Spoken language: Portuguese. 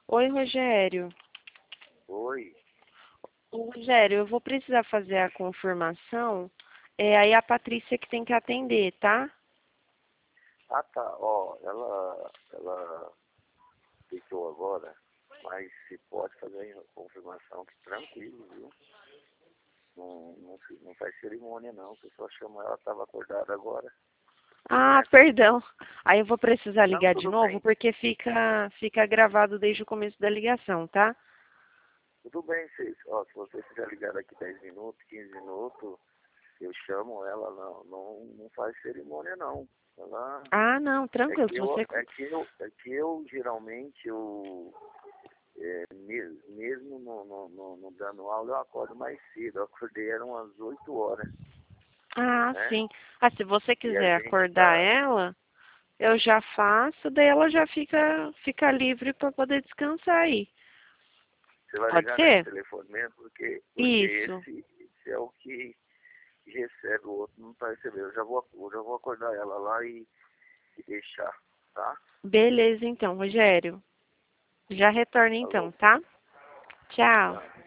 Oi, Rogério. Oi. Ô, Rogério, eu vou precisar fazer a confirmação. Aí a Patrícia que tem que atender, tá? Ah, tá. Ó, ela deitou agora, mas se pode fazer a confirmação que tranquilo, viu? Não faz cerimônia, não. O pessoal chama ela, estava acordada agora, Ah, né? perdão. Aí eu vou precisar Não, ligar de tudo novo bem. porque fica gravado desde o começo da ligação, tá? Tudo bem, vocês. Ó, se você quiser ligar daqui 10 minutos, 15 minutos, eu chamo ela, não faz cerimônia, não. Ela. Ah, não, É tranquilo. que Se eu, você... geralmente, mesmo no dando aula, eu acordo mais cedo. Eu acordei, eram umas 8 horas, Ah, né? sim. Ah, se você E a quiser gente acordar tá. ela, eu já faço, daí ela já fica livre para poder descansar aí. Você vai Pode ligar nesse ser? telefone mesmo, porque Isso. esse é o que recebe, o outro não tá recebendo. Eu já vou acordar ela lá e deixar, tá? Beleza, então, Rogério. Já retorno então, Falou. tá? Tchau. Tchau.